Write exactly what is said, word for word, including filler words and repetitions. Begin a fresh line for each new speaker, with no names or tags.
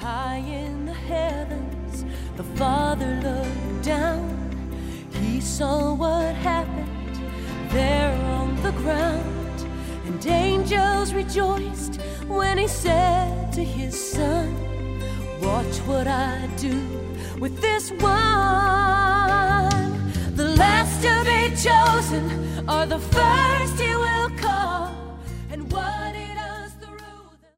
High in the heavens, the Father looked down. He saw what happened there on the ground, and angels rejoiced when he said to his son, watch what I do with this one. The last to be chosen are the first to